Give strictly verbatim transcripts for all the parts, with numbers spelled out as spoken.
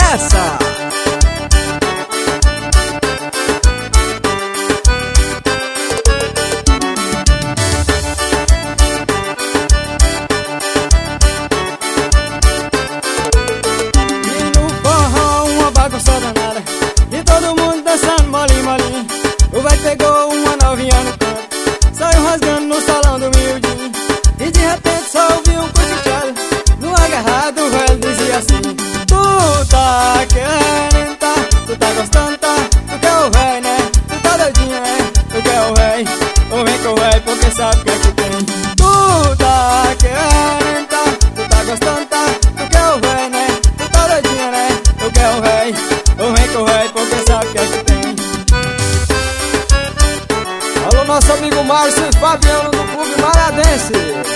essa. E no forró uma bagunça danada, e todo mundo dançando molinho, molinho. O vai pegou uma novinha no canto, saiu rasgando no salão do miudinho. E de repente só ouviu um cochichado no agarrado, o velho dizia assim: tu tá querendo, tá? Tu tá gostando, tá? Tu quer o véi, né? Tu tá doidinha, né? Tu quer o véi? Ou vem com o véi porque sabe o que é que tem. Tu tá querendo, tá? Tu tá gostando, tá? Tu quer o véi, né? Tu tá doidinha, né? Tu quer o véi? Ou vem com o véi porque sabe o que é que tem. Alô, nosso amigo Márcio e Fabiano do Clube Maradense.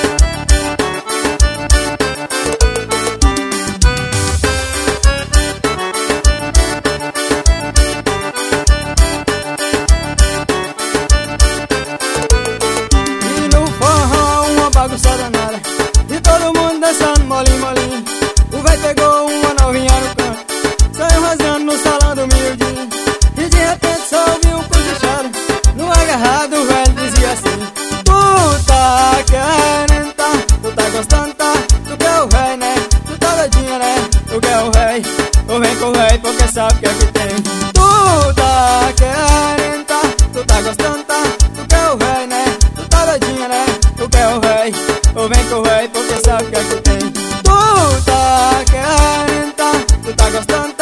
E no forró uma bagunça danada, e todo mundo dançando molinho, molinho. O véi pegou uma novinha no canto, saiu rasgando no salão do miudinho. E de repente só ouviu um cochichado no agarrado, o velho dizia assim: tu tá querendo, tá? Tu tá gostando, tá? Tu quer o véi, né? Tu tá doidinha, né? Tu quer o véi? Ou vem com o véi porque sabe o que é que tem. Tu tá querendo, tá? Tu tá gostando, tá? Tu quer o véi, né? Tu tá doidinha, né? Tu quer o véi? Ou vem com o véi porque sabe o que é que tem. Tu tá querendo, tá? Tu tá gostando, tá?